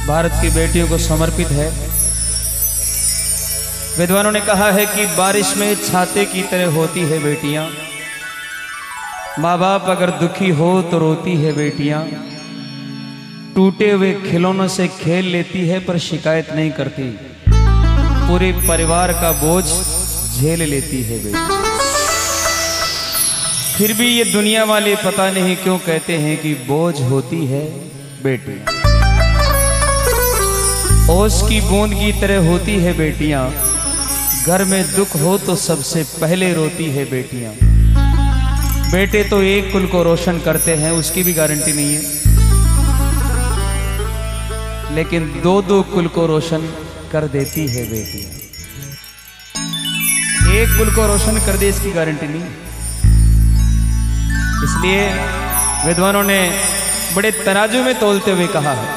भारत की बेटियों को समर्पित है। विद्वानों ने कहा है कि बारिश में छाते की तरह होती है बेटियां, माँ बाप अगर दुखी हो तो रोती है बेटियां, टूटे हुए खिलौनों से खेल लेती है पर शिकायत नहीं करती, पूरे परिवार का बोझ झेल लेती है बेटी। फिर भी ये दुनिया वाले पता नहीं क्यों कहते हैं कि बोझ होती है बेटियां। ओस की बूंद की तरह होती है बेटियां, घर में दुख हो तो सबसे पहले रोती है बेटियां। बेटे तो एक कुल को रोशन करते हैं, उसकी भी गारंटी नहीं है, लेकिन दो दो कुल को रोशन कर देती है बेटियां। एक कुल को रोशन कर दे इसकी गारंटी नहीं। इसलिए विद्वानों ने बड़े तराजू में तोलते हुए कहा है,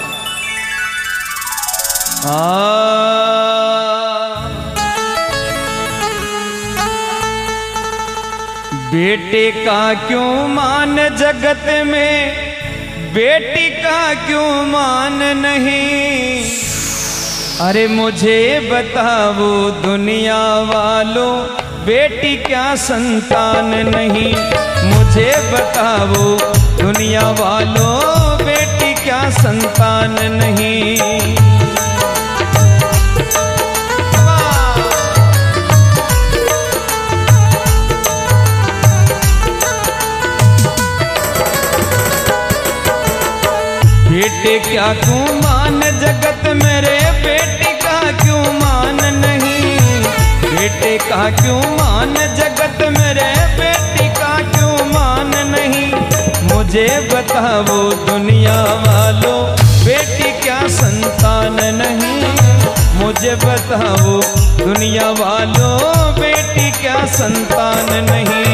बेटे का क्यों मान जगत में, बेटी का क्यों मान नहीं। अरे मुझे बताओ दुनिया वालों, बेटी क्या संतान नहीं। मुझे बताओ दुनिया वालों, बेटी क्या संतान नहीं। बेटे क्या क्यों मान जगत मेरे, बेटी का क्यों मान नहीं। बेटे का क्यों मान जगत मेरे, बेटी का क्यों मान नहीं। मुझे बताओ दुनिया वालों, बेटी क्या संतान नहीं। मुझे बताओ दुनिया वालों, बेटी क्या संतान नहीं।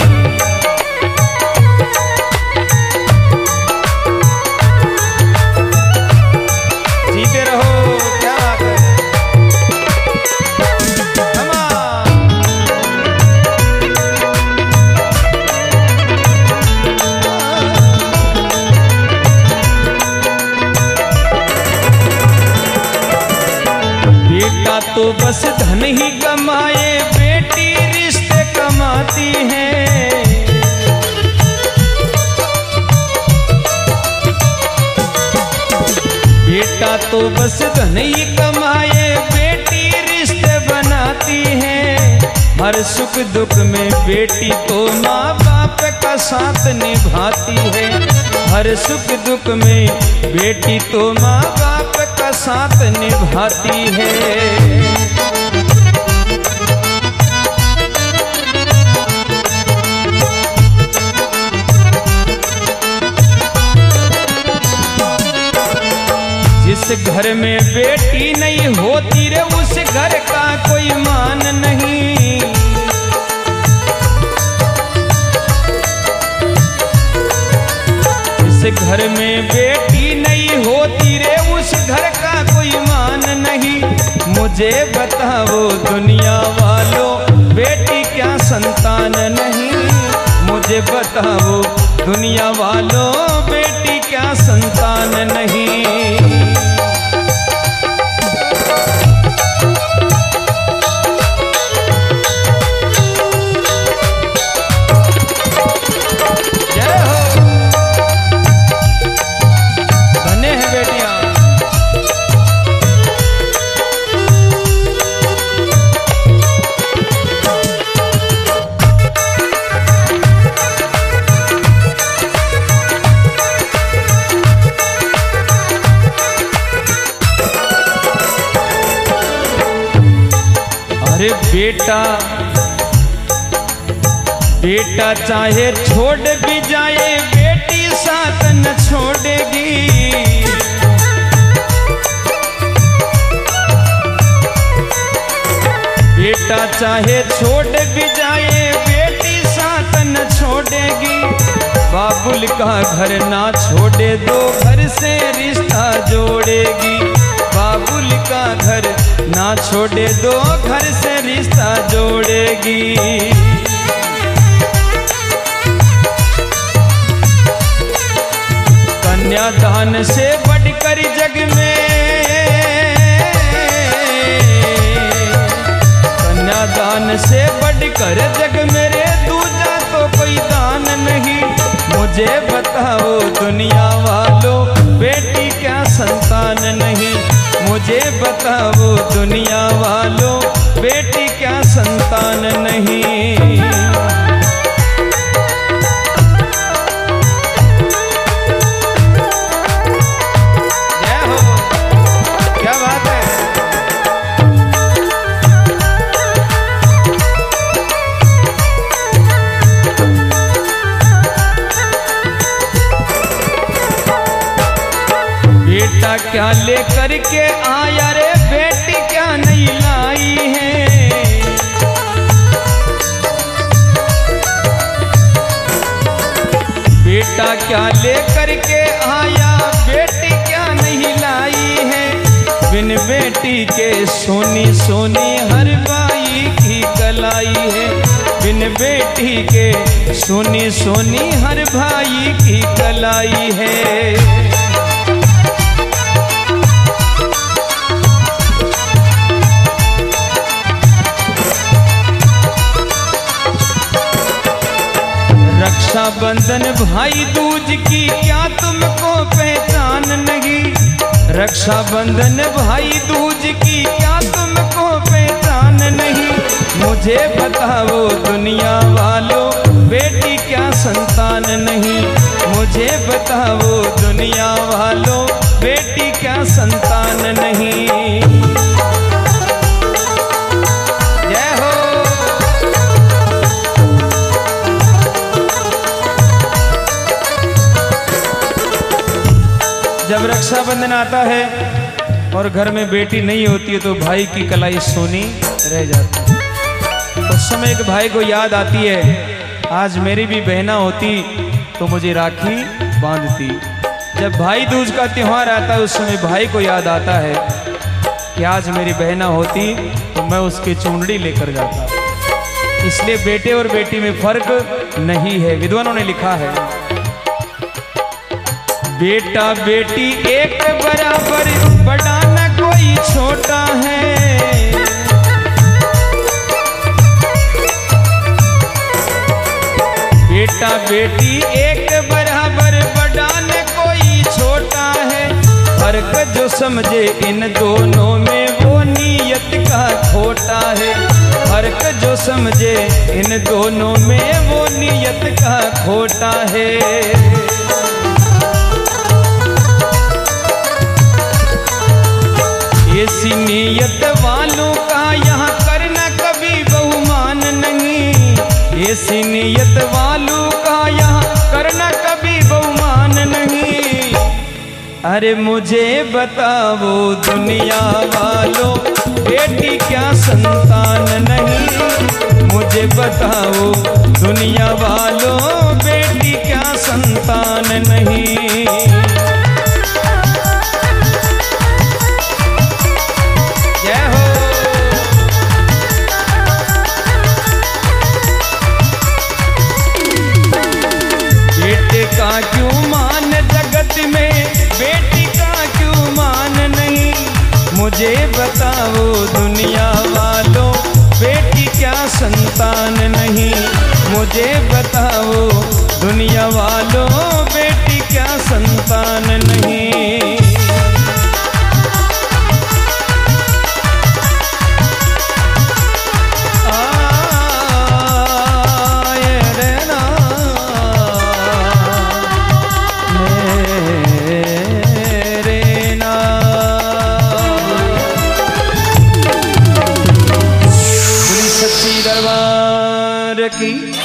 तो बस धन ही कमाए, बेटी रिश्ते कमाती है। बेटा तो बस धन ही कमाए, बेटी रिश्ते बनाती है। हर सुख दुख में बेटी तो माँ बाप का साथ निभाती है। हर सुख दुख में बेटी तो माँ बाप का साथ निभाती है। जिस घर में बेटी नहीं होती रे, उस घर का कोई मान नहीं। जिस घर में बेटी नहीं होती रे, उस घर का कोई मान नहीं। मुझे बताओ दुनिया वालों, बेटी क्या संतान नहीं। मुझे बताओ दुनिया वालों, बेटी क्या संतान नहीं। अरे बेटा चाहे छोड़ भी जाए, बेटी साथ न छोड़ेगी। बेटा चाहे छोड़ भी जाए, बेटी साथ न छोड़ेगी। बाबुल का घर ना छोड़े, दो घर से रिश्ता जोड़ेगी। बाबुल का घर ना छोड़े, दो घर से रिश्ता जोड़ेगी। कन्यादान से बढ़कर जग में बताओ दुनिया वालों, बेटी क्या संतान नहीं। जय हो, क्या बात है। बेटा क्या लेकर के आया रे, बेटी क्या नहीं लाई है। बेटा क्या लेकर के आया, बेटी क्या नहीं लाई है। बिन बेटी के सोनी सोनी हर बाई की कलाई है। बिन बेटी के सोनी सोनी हर भाई की कलाई है। रक्षाबंधन भाई दूज की क्या तुमको पहचान नहीं। रक्षाबंधन भाई दूज की क्या तुमको पहचान नहीं। मुझे बताओ दुनिया वालों, बेटी क्या संतान नहीं। मुझे बताओ दुनिया वालों, बेटी क्या संतान नहीं। जब रक्षाबंधन आता है और घर में बेटी नहीं होती है तो भाई की कलाई सोनी रह जाती है। उस समय एक भाई को याद आती है, आज मेरी भी बहना होती तो मुझे राखी बांधती। जब भाई दूज का त्योहार आता है उस समय भाई को याद आता है कि आज मेरी बहना होती तो मैं उसकी चूंदड़ी लेकर जाता। इसलिए बेटे और बेटी में फर्क नहीं है। विद्वानों ने लिखा है, बेटा बेटी एक बराबर, बड़ा न कोई छोटा है। बेटा बेटी एक बराबर, बड़ा न कोई छोटा है। फर्क जो समझे इन दोनों में वो नीयत का खोटा है। फर्क जो समझे इन दोनों में वो नीयत का खोटा है। ऐसी नीयत वालों का यहाँ करना कभी बहुमान नहीं। ऐसी नीयत वालों का यहाँ करना कभी बहुमान नहीं। अरे मुझे बताओ दुनिया वालों, बेटी क्या संतान नहीं। मुझे बताओ दुनिया वालों, बेटी क्या संतान नहीं। का क्यों मान जगत में, बेटी का क्यों मान नहीं। मुझे बताओ दुनिया वालों, बेटी क्या संतान नहीं। मुझे बताओ दुनिया वालों, बेटी क्या संतान नहीं। की